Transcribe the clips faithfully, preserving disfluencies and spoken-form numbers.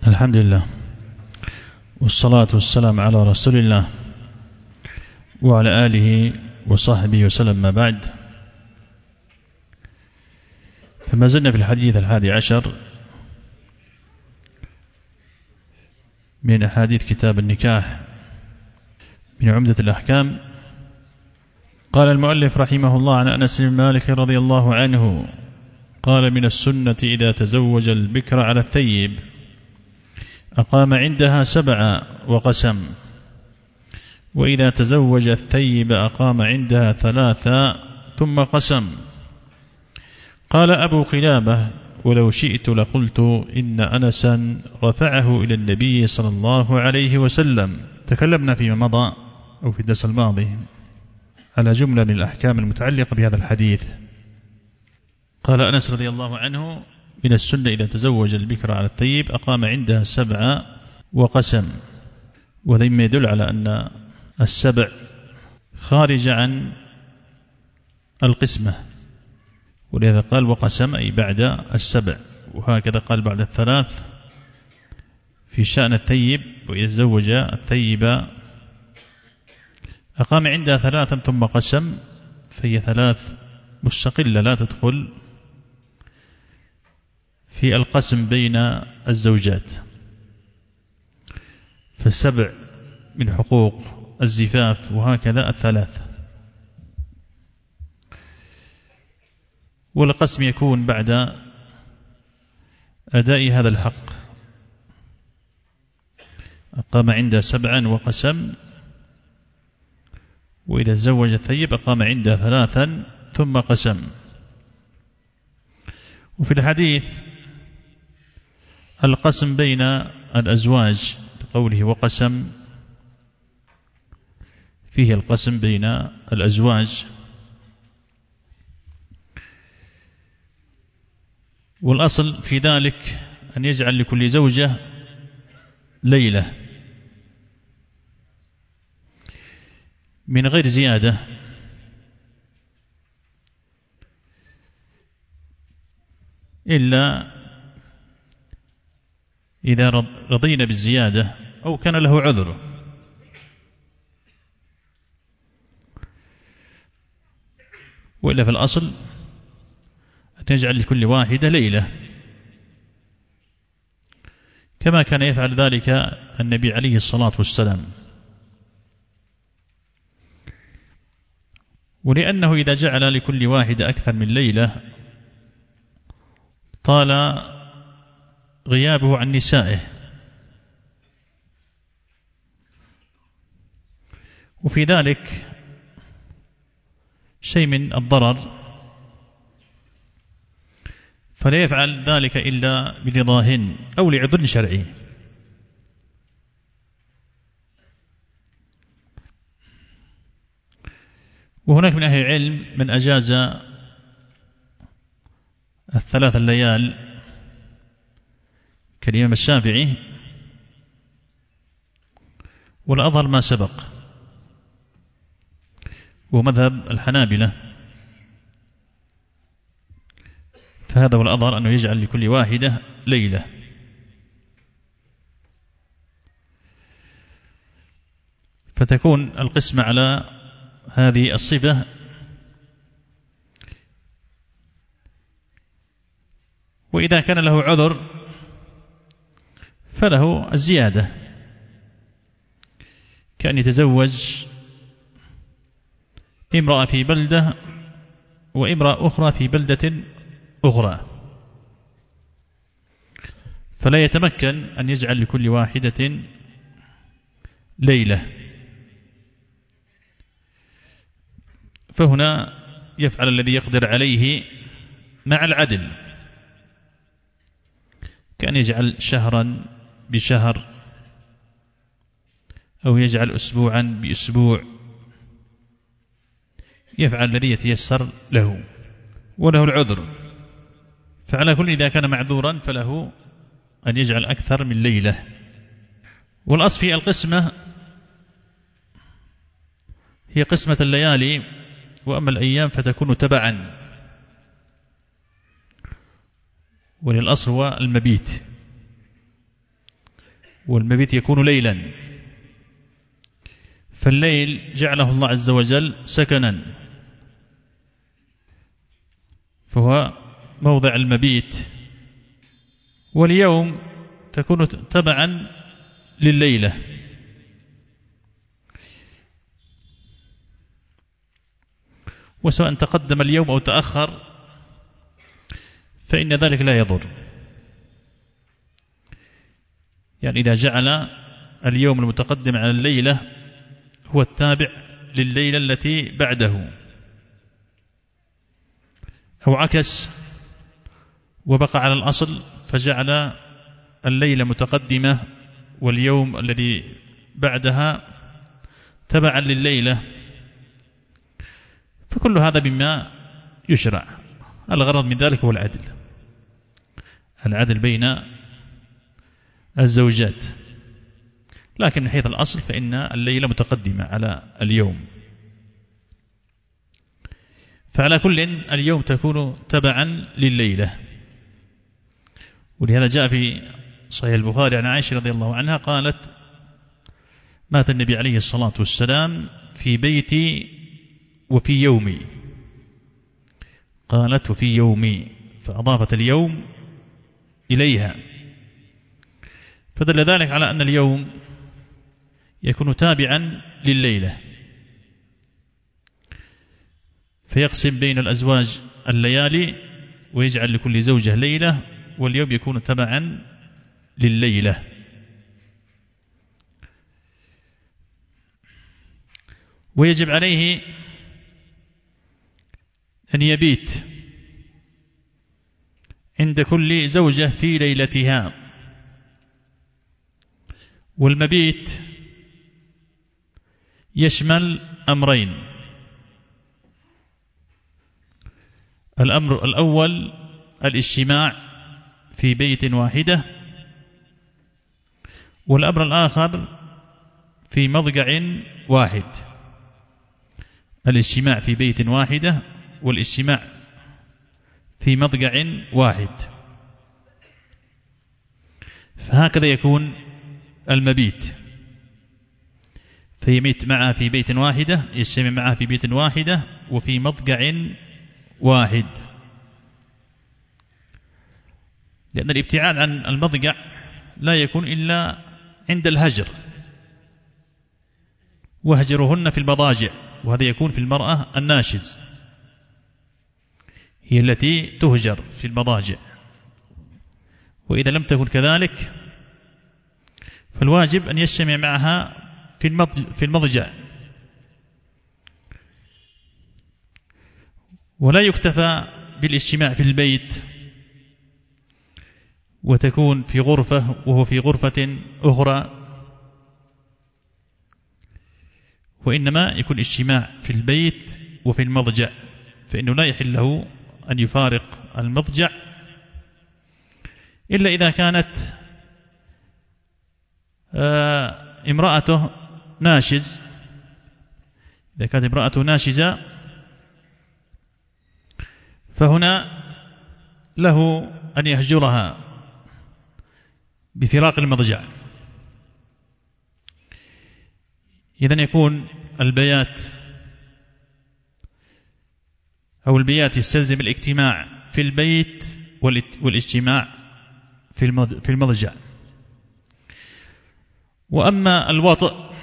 الحمد لله والصلاة والسلام على رسول الله وعلى آله وصحبه وسلم. ما بعد، فما زلنا في الحديث الحادي عشر من أحاديث كتاب النكاح من عمدة الأحكام. قال المؤلف رحمه الله عن أنس بن مالك رضي الله عنه قال: من السنة إذا تزوج البكر على الثيب أقام عندها سبعا وقسم، وإذا تزوج الثيب أقام عندها ثلاثا ثم قسم. قال أبو قلابة: ولو شئت لقلت إن أنسا رفعه إلى النبي صلى الله عليه وسلم. تكلمنا فيما مضى أو في الدرس الماضي على جملة من الأحكام المتعلقة بهذا الحديث. قال أنس رضي الله عنه: من السنة إذا تزوج البكر على الثيب أقام عندها سبعا وقسم، وذي ما يدل على أن السبع خارج عن القسمة، ولذا قال وقسم أي بعد السبع، وهكذا قال بعد الثلاث في شأن الثيب. وإذا تزوج الثيب أقام عندها ثلاثا ثم قسم، فهي ثلاث مستقلة لا تدخل في القسم بين الزوجات. فالسبع من حقوق الزفاف، وهكذا الثلاث. والقسم يكون بعد أداء هذا الحق. أقام عندها سبعا وقسم، وإذا تزوج الثيب أقام عندها ثلاثا ثم قسم. وفي الحديث القسم بين الأزواج لقوله وقسم، فيه القسم بين الأزواج. والأصل في ذلك أن يجعل لكل زوجة ليلة من غير زيادة، إلا إذا رضينا بالزيادة أو كان له عذر. وإلا في الأصل أن يجعل لكل واحدة ليلة، كما كان يفعل ذلك النبي عليه الصلاة والسلام. ولأنه إذا جعل لكل واحدة أكثر من ليلة طال غيابه عن نسائه. وفي ذلك شيء من الضرر، فلا يفعل ذلك إلا برضاهن أو لعذر شرعي. وهناك من أهل العلم من أجاز الثلاث الليال كالإمام الشافعي، والأظهر ما سبق ومذهب الحنابلة. فهذا هو الأظهر، أنه يجعل لكل واحدة ليلة. فتكون القسمة على هذه الصفة. وإذا كان له عذر فله الزيادة، كأن يتزوج امرأة في بلدة وامرأة أخرى في بلدة أخرى، فلا يتمكن أن يجعل لكل واحدة ليلة. فهنا يفعل الذي يقدر عليه مع العدل، كأن يجعل شهرا بشهر، أو يجعل أسبوعا بأسبوع. يفعل الذي يتيسر له وله العذر. فعلى كل إذا كان معذورا فله أن يجعل أكثر من ليلة. والأصل في القسمة هي قسمة الليالي، وأما الأيام فتكون تبعا. وللأصل هو المبيت، والمبيت يكون ليلا، فالليل جعله الله عز وجل سكنا، فهو موضع المبيت، واليوم تكون تبعا لليلة. وسواء تقدم اليوم أو تأخر فإن ذلك لا يضر. يعني إذا جعل اليوم المتقدم على الليلة هو التابع لليلة التي بعده، أو عكس وبقى على الأصل فجعل الليلة متقدمة واليوم الذي بعدها تبعا لليلة، فكل هذا بما يشرع. الغرض من ذلك هو العدل، العدل بين الزوجات، لكن من حيث الأصل فإن الليلة متقدمة على اليوم. فعلى كل اليوم تكون تبعا لليلة. ولهذا جاء في صحيح البخاري عن عائشة رضي الله عنها قالت: مات النبي عليه الصلاة والسلام في بيتي وفي يومي. قالت: وفي يومي، فأضافت اليوم إليها، فدل ذلك على أن اليوم يكون تابعا لليلة، فيقسم بين الأزواج الليالي ويجعل لكل زوجة ليلة، واليوم يكون تبعا لليلة. ويجب عليه أن يبيت عند كل زوجة في ليلتها. والمبيت يشمل أمرين: الأمر الأول الاجتماع في بيت واحدة، والأمر الآخر في مضجع واحد. الاجتماع في بيت واحدة والاجتماع في مضجع واحد، فهكذا يكون المبيت، فيميت معها في بيت واحدة، يجتمع معها في بيت واحدة وفي مضجع واحد. لأن الابتعاد عن المضجع لا يكون إلا عند الهجر، واهجرهن في المضاجع، وهذا يكون في المرأة الناشز، هي التي تهجر في المضاجع. وإذا لم تكن كذلك فالواجب أن يجتمع معها في المضجع. ولا يكتفى بالاجتماع في البيت وتكون في غرفة وهو في غرفة أخرى، وإنما يكون اجتماع في البيت وفي المضجع، فإنه لا يحل له أن يفارق المضجع إلا إذا كانت امرأته ناشز. إذا كانت امرأته ناشزة فهنا له أن يهجرها بفراق المضجع. إذن يكون البيات أو البيات يستلزم الاجتماع في البيت والاجتماع في المضجع. وأما الوطء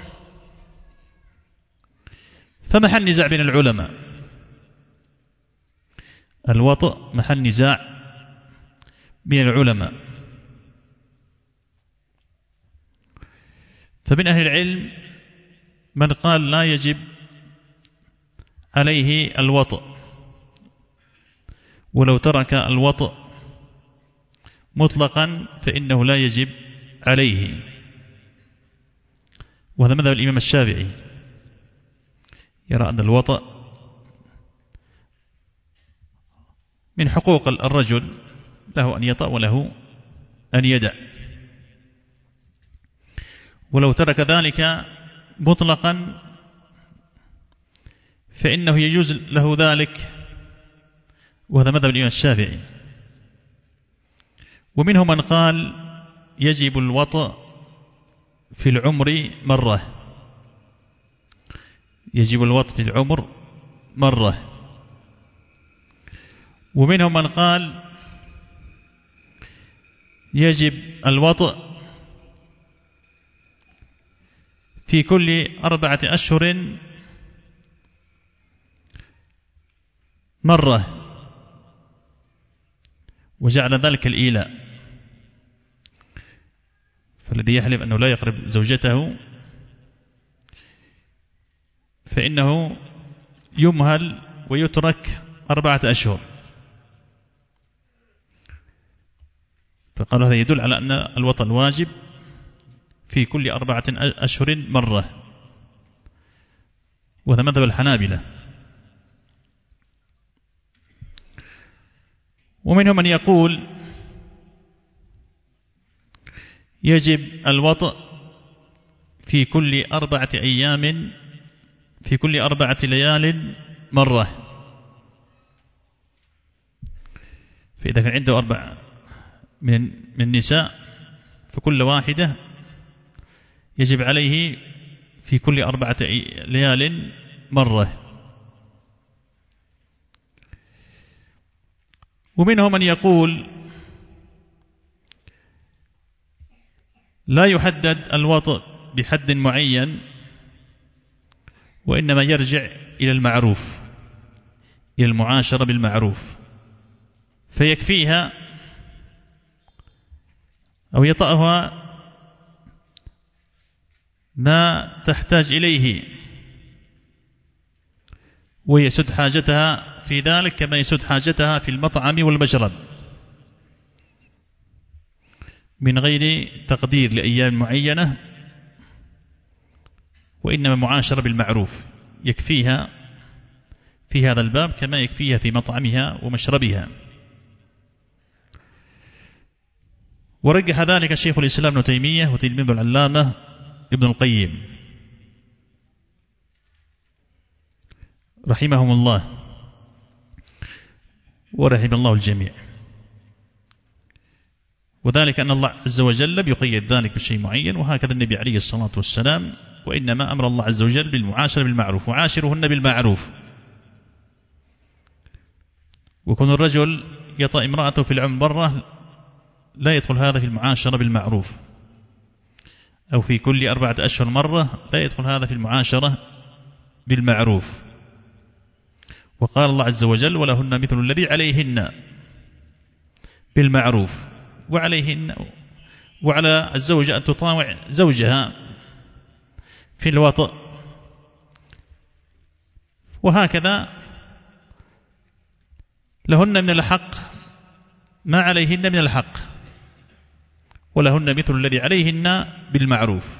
فمحل نزاع بين العلماء، الوطء محل نزاع بين العلماء، فمن أهل العلم من قال لا يجب عليه الوطء، ولو ترك الوطء مطلقا فإنه لا يجب عليه، وهذا مذهب الإمام الشافعي، يرى أن الوطء من حقوق الرجل، له أن يطأ وله أن يدع، ولو ترك ذلك مطلقا فإنه يجوز له ذلك، وهذا مذهب الإمام الشافعي. ومنهم من قال يجب الوطء في العمر مرة، يجب الوطء في العمر مرة. ومنهم من قال يجب الوطء في كل أربعة أشهر مرة، وجعل ذلك الإيلاء. فالذي يحلف أنه لا يقرب زوجته فإنه يمهل ويترك أربعة أشهر. فقالوا هذا يدل على أن الوطء الواجب في كل أربعة أشهر مرة، وهذا مذهب الحنابلة. ومنهم من يقول يجب الوطء في كل أربعة أيام في كل أربعة ليال مرة. فإذا كان عنده أربع من من النساء فكل واحدة يجب عليه في كل أربعة ليال مرة. ومنهم من يقول لا يحدد الوطء بحد معين، وإنما يرجع إلى المعروف، إلى المعاشرة بالمعروف، فيكفيها أو يطأها ما تحتاج إليه ويسد حاجتها في ذلك كما يسد حاجتها في المطعم والمشرب، من غير تقدير لأيام معينة، وإنما معاشرة بالمعروف يكفيها في هذا الباب كما يكفيها في مطعمها ومشربها. ورجح ذلك شيخ الإسلام ابن تيمية وتلميذ العلامة ابن القيم رحمهم الله ورحم الله الجميع. وذلك أن الله عز وجل يقيد ذلك بشيء معين، وهكذا النبي عليه الصلاة والسلام، وإنما أمر الله عز وجل بالمعاشرة بالمعروف، وعاشرهن بالمعروف. وكون الرجل يطأ امرأته في العمر مرة لا يدخل هذا في المعاشرة بالمعروف، أو في كل أربعة أشهر مرة لا يدخل هذا في المعاشرة بالمعروف. وقال الله عز وجل ولهن مثل الذي عليهن بالمعروف، وعليهن وعلى الزوجة أن تطاوع زوجها في الوطء. وهكذا لهن من الحق ما عليهن من الحق، ولهن مثل الذي عليهن بالمعروف.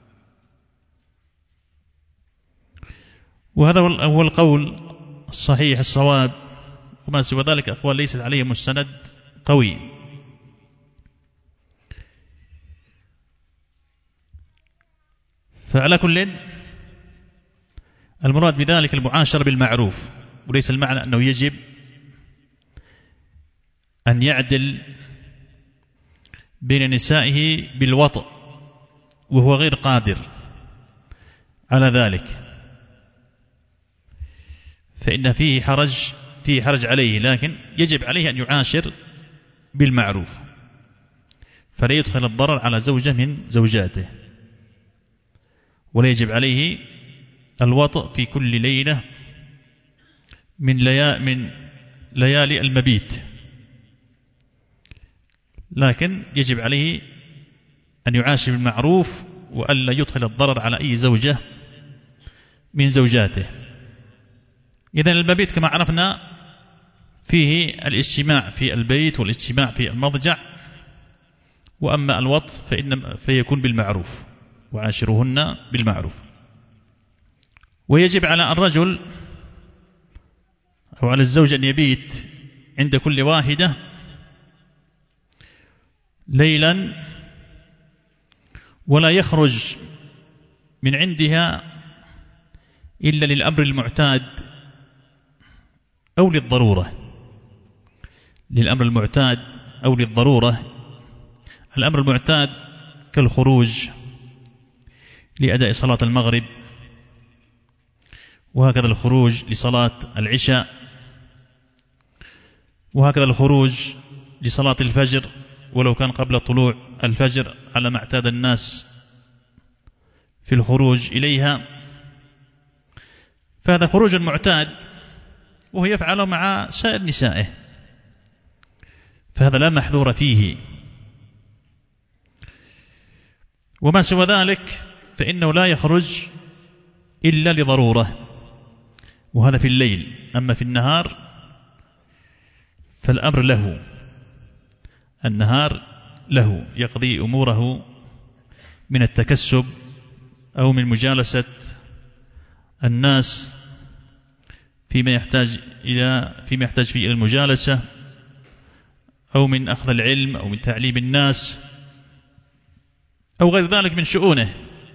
وهذا هو القول الصحيح الصواب، وما سوى ذلك أقوال ليست عليه مستند قوي. فعلى كل المراد بذلك المعاشرة بالمعروف، وليس المعنى أنه يجب أن يعدل بين نسائه بالوطء وهو غير قادر على ذلك، فإن فيه حرج فيه حرج عليه، لكن يجب عليه أن يعاشر بالمعروف، فلا يدخل الضرر على زوجة من زوجاته. ولا يجب عليه الوطء في كل ليلة من ليا من ليالي المبيت، لكن يجب عليه أن يعاشر بالمعروف وألا يدخل الضرر على أي زوجة من زوجاته. إذن المبيت كما عرفنا فيه الاجتماع في البيت والاجتماع في المضجع، وأما الوطء فإن فيكون بالمعروف، وعاشرهن بالمعروف. ويجب على الرجل أو على الزوج أن يبيت عند كل واحدة ليلا، ولا يخرج من عندها إلا للأمر المعتاد أو للضرورة. للأمر المعتاد أو للضرورة. الأمر المعتاد كالخروج لأداء صلاة المغرب، وهكذا الخروج لصلاة العشاء، وهكذا الخروج لصلاة الفجر ولو كان قبل طلوع الفجر على ما اعتاد الناس في الخروج إليها، فهذا خروج معتاد وهو يفعله مع سائر نسائه، فهذا لا محذور فيه. وما سوى ذلك فإنه لا يخرج إلا لضرورة، وهذا في الليل. أما في النهار فالأمر له، النهار له يقضي أموره من التكسب أو من مجالسة الناس فيما يحتاج إلى فيما يحتاج فيه إلى المجالسة، أو من أخذ العلم، أو من تعليم الناس، أو غير ذلك من شؤونه.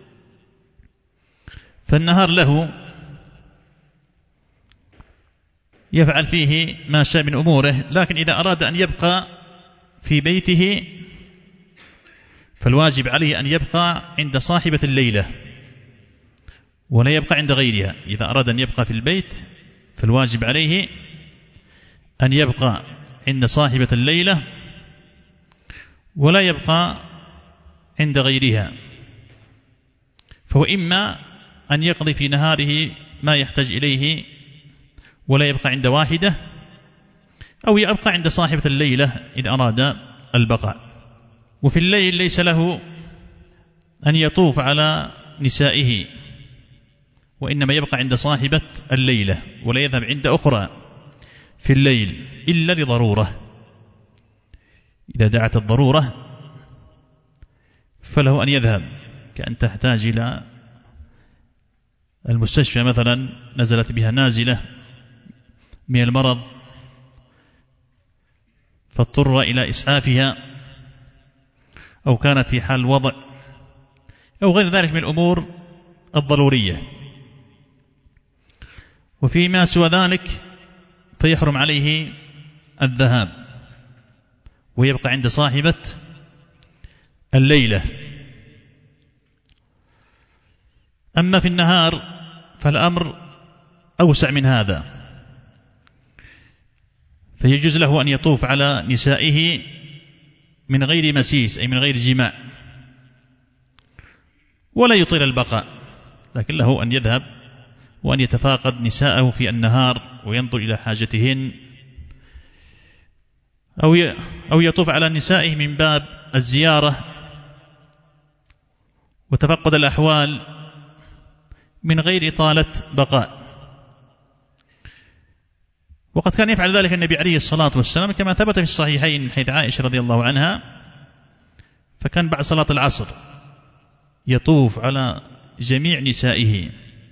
فالنهار له يفعل فيه ما شاء من أموره، لكن إذا أراد أن يبقى في بيته فالواجب عليه أن يبقى عند صاحبة الليلة ولا يبقى عند غيرها. إذا أراد أن يبقى في البيت فالواجب عليه أن يبقى عند صاحبة الليلة ولا يبقى عند غيرها. فهو إما أن يقضي في نهاره ما يحتاج إليه ولا يبقى عند واحدة، أو يبقى عند صاحبة الليلة إن أراد البقاء. وفي الليل ليس له أن يطوف على نسائه، وإنما يبقى عند صاحبة الليلة ولا يذهب عند أخرى في الليل إلا لضرورة. إذا دعت الضرورة فله أن يذهب، كأن تحتاج إلى المستشفى مثلا، نزلت بها نازلة من المرض فاضطر إلى إسعافها، أو كانت في حال وضع، أو غير ذلك من الأمور الضرورية. وفيما سوى ذلك فيحرم عليه الذهاب ويبقى عند صاحبة الليلة. أما في النهار فالأمر أوسع من هذا، فيجوز له أن يطوف على نسائه من غير مسيس، أي من غير جماع، ولا يطيل البقاء، لكن له أن يذهب وأن يتفاقد نساءه في النهار وينظر إلى حاجتهن، أو أو يطوف على نسائه من باب الزيارة وتفقد الأحوال من غير إطالة بقاء. وقد كان يفعل ذلك النبي عليه الصلاة والسلام كما ثبت في الصحيحين من حيث عائشة رضي الله عنها، فكان بعد صلاة العصر يطوف على جميع نسائه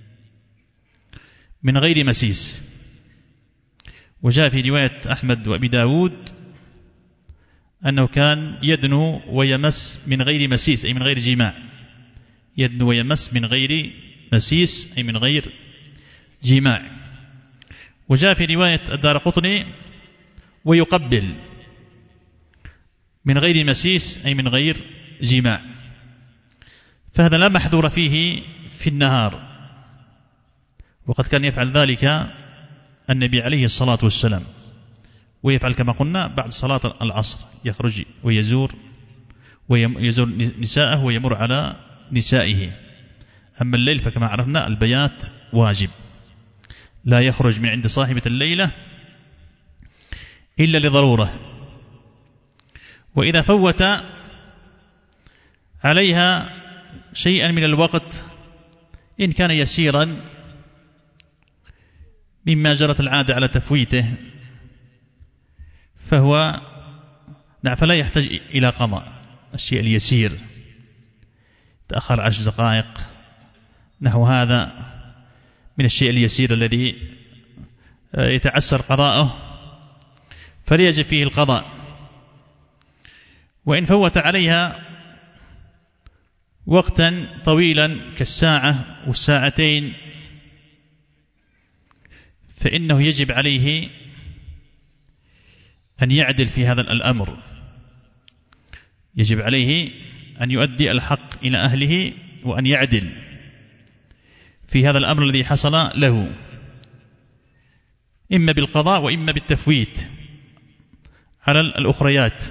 من غير مسيس. وجاء في رواية أحمد وأبي داود أنه كان يدنو ويمس من غير مسيس، أي من غير جماع، يدنو ويمس من غير مسيس أي من غير جماع. وجاء في رواية الدارقطني ويقبل من غير مسيس أي من غير جماع. فهذا لا محذور فيه في النهار، وقد كان يفعل ذلك النبي عليه الصلاة والسلام، ويفعل كما قلنا بعد صلاة العصر يخرج ويزور ويزور نساءه ويمر على نسائه. أما الليل فكما عرفنا البيات واجب، لا يخرج من عند صاحبة الليلة إلا لضرورة. وإذا فوت عليها شيئا من الوقت إن كان يسيرا مما جرت العادة على تفويته فهو نعم فلا يحتاج إلى قضاء. الشيء اليسير تأخر عشر دقائق نحو هذا من الشيء اليسير الذي يتعسر قضاءه فليجب فيه القضاء. وإن فوت عليها وقتا طويلا كالساعة والساعتين فإنه يجب عليه أن يعدل في هذا الأمر، يجب عليه أن يؤدي الحق إلى أهله وأن يعدل في هذا الأمر الذي حصل له، إما بالقضاء وإما بالتفويت على الأخريات،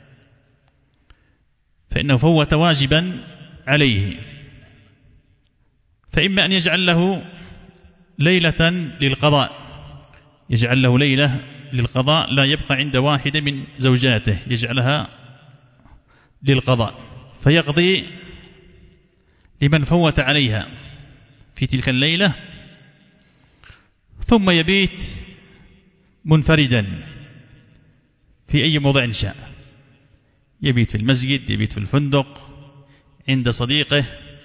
فإنه فوت واجبا عليه، فإما أن يجعل له ليلة للقضاء، يجعل له ليلة للقضاء لا يبقى عند واحدة من زوجاته، يجعلها للقضاء فيقضي لمن فوت عليها في تلك الليلة، ثم يبيت منفردا في أي موضع شاء، يبيت في المسجد، يبيت في الفندق، عند صديقه،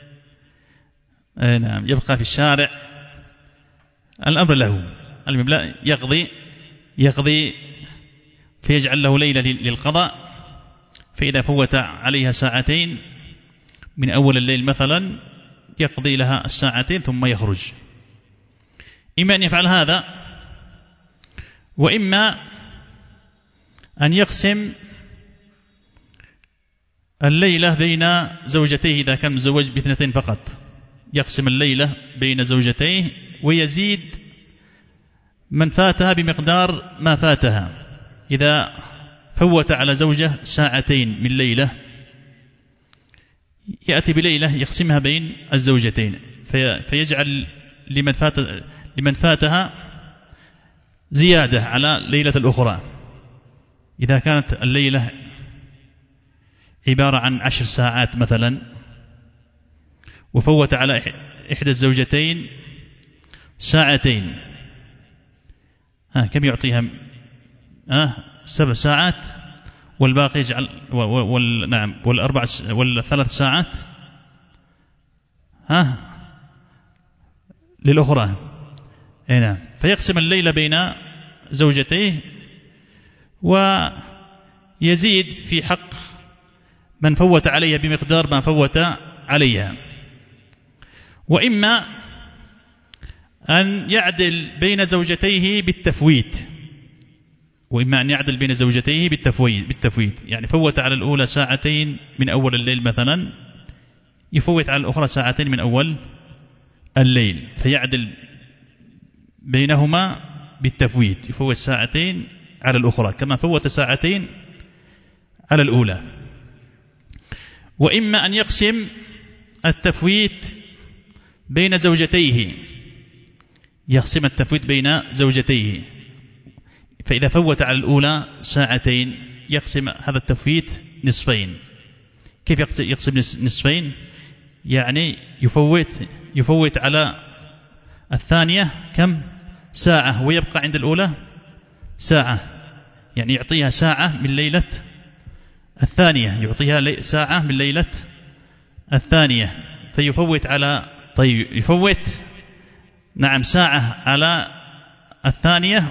نعم، يبقى في الشارع، الأمر له، المبلغ يقضي يقضي فيجعل له ليلة للقضاء، فإذا فوت عليها ساعتين من أول الليل مثلا يقضي لها الساعتين ثم يخرج. إما أن يفعل هذا، وإما أن يقسم الليلة بين زوجتيه إذا كان مزوج باثنتين فقط، يقسم الليلة بين زوجتيه ويزيد من فاتها بمقدار ما فاتها. إذا فوت على زوجة ساعتين من ليلة يأتي بليلة يقسمها بين الزوجتين، فيجعل لمن فات لمن فاتها زيادة على ليلة الأخرى. إذا كانت الليلة عبارة عن عشر ساعات مثلا، وفوت على إحدى الزوجتين ساعتين، ها كم يعطيها؟ ها سبع ساعات، والباقي يجعل وال نعم والأربع والثلاث ساعات ها للأخرى. هنا فيقسم الليل بين زوجتيه ويزيد في حق من فوت عليها بمقدار ما فوت عليها. وإما أن يعدل بين زوجتيه بالتفويت، وإما أن يعدل بين زوجتيه بالتفويت بالتفويت يعني فوت على الأولى ساعتين من أول الليل مثلا، يفوت على الأخرى ساعتين من أول الليل، فيعدل بينهما بالتفويت، يفوت ساعتين على الأخرى كما فوت ساعتين على الأولى. وإما أن يقسم التفويت بين زوجتيه، يقسم التفويت بين زوجتيه، فإذا فوت على الأولى ساعتين يقسم هذا التفويت نصفين. كيف يقسم نصفين؟ يعني يفوت يفوت على الثانية كم؟ ساعة، ويبقى عند الأولى ساعة، يعني يعطيها ساعة من ليلة الثانية، يعطيها ساعة من ليلة الثانية، فيفوت على طيب يفوت نعم ساعة على الثانية،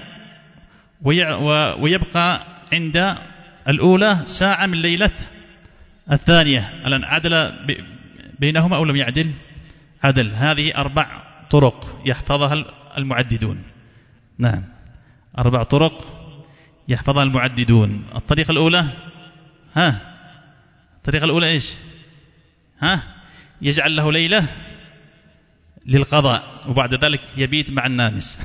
ويبقى عند الأولى ساعة من ليلة الثانية. الآن عدل بينهما أو لم يعدل؟ عدل. هذه أربع طرق يحفظها المعددون. نعم، أربع طرق يحفظها المعددون. الطريقة الأولى ها الطريقة الأولى إيش؟ ها يجعل له ليلة للقضاء وبعد ذلك يبيت مع النامس.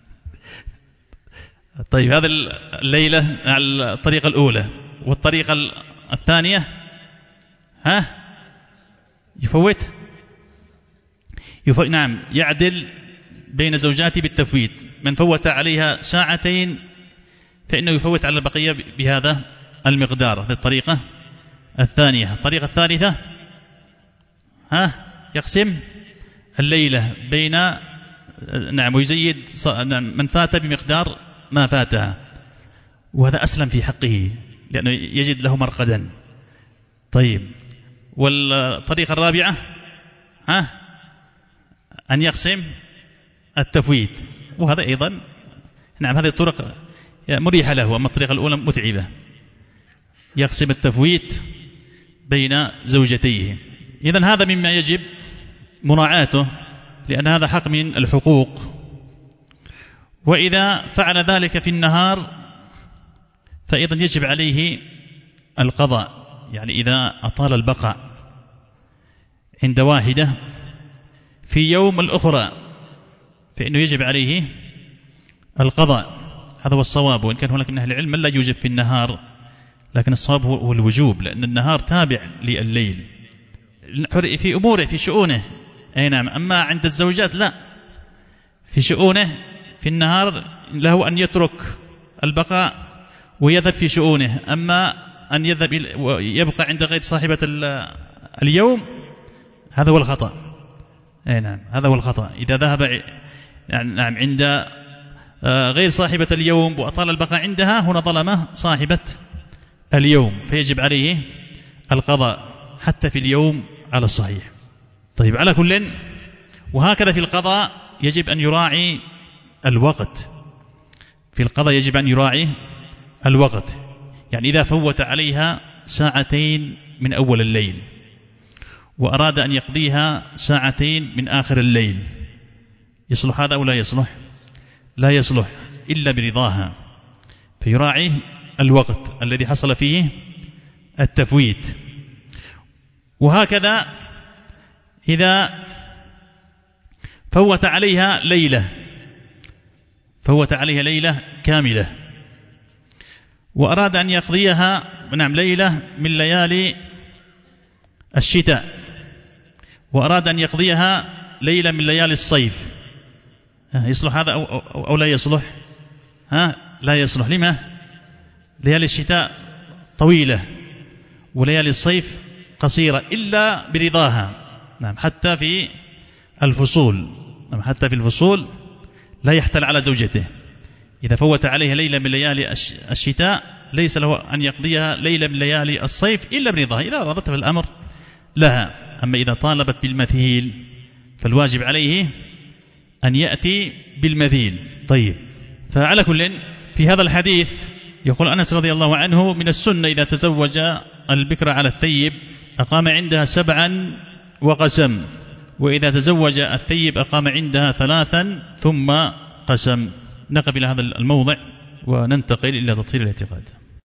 طيب هذه الليلة على الطريقة الأولى. والطريقة الثانية ها يفوت يفوت نعم يعدل بين زوجاته بالتفويت، من فوت عليها ساعتين فإنه يفوت على البقية بهذا المقدار. هذه الطريقة الثانية. الطريقة الثالثة ها يقسم الليلة بين نعم ويزيد من فات بمقدار ما فاتها، وهذا أسلم في حقه لأنه يجد له مرقدا. طيب والطريقة الرابعة ها أن يقسم التفويت، وهذا أيضا نعم هذه الطرق مريحة له، أما الطريقة الأولى متعبة. يقسم التفويت بين زوجتيه. إذن هذا مما يجب مراعاته، لأن هذا حق من الحقوق. وإذا فعل ذلك في النهار فأيضا يجب عليه القضاء، يعني إذا أطال البقاء عند واحدة في يوم الأخرى فإنه يجب عليه القضاء. هذا هو الصواب، وإن كان هناك من أهل العلم لا يوجب في النهار، لكن الصواب هو الوجوب، لأن النهار تابع لليل في أموره في شؤونه. أي نعم. أما عند الزوجات لا، في شؤونه في النهار له أن يترك البقاء ويذهب في شؤونه، أما أن يذهب يبقى عند غير صاحبة اليوم هذا هو الخطأ. أي نعم، هذا هو الخطأ. إذا ذهب نعم عند غير صاحبة اليوم وأطال البقاء عندها، هنا ظلم صاحبة اليوم، فيجب عليه القضاء حتى في اليوم على الصحيح. طيب، على كل، وهكذا في القضاء يجب أن يراعي الوقت. في القضاء يجب أن يراعي الوقت، يعني إذا فوت عليها ساعتين من أول الليل وأراد أن يقضيها ساعتين من آخر الليل، يصلح هذا أو لا يصلح؟ لا يصلح إلا برضاها، فيراعي الوقت الذي حصل فيه التفويت. وهكذا إذا فوت عليها ليلة فوت عليها ليلة كاملة وأراد أن يقضيها نعم ليلة من ليالي الشتاء، وأراد أن يقضيها ليلة من ليالي الصيف، يصلح هذا أو, أو, أو لا يصلح؟ ها لا يصلح. لما؟ ليالي الشتاء طويلة وليالي الصيف قصيرة، إلا برضاها. نعم، حتى في الفصول نعم حتى في الفصول لا يحتل على زوجته. إذا فوت عليها ليلة من ليالي الشتاء ليس له أن يقضيها ليلة من ليالي الصيف إلا برضاها، إذا رضت في الأمر لها. أما إذا طالبت بالمثيل فالواجب عليه أن يأتي بالمثيل. طيب، فعلى كل، في هذا الحديث يقول أنس رضي الله عنه: من السنة إذا تزوج البكر على الثيب أقام عندها سبعا وقسم، وإذا تزوج الثيب أقام عندها ثلاثا ثم قسم. نقف إلى هذا الموضع وننتقل إلى تطهير الاعتقاد.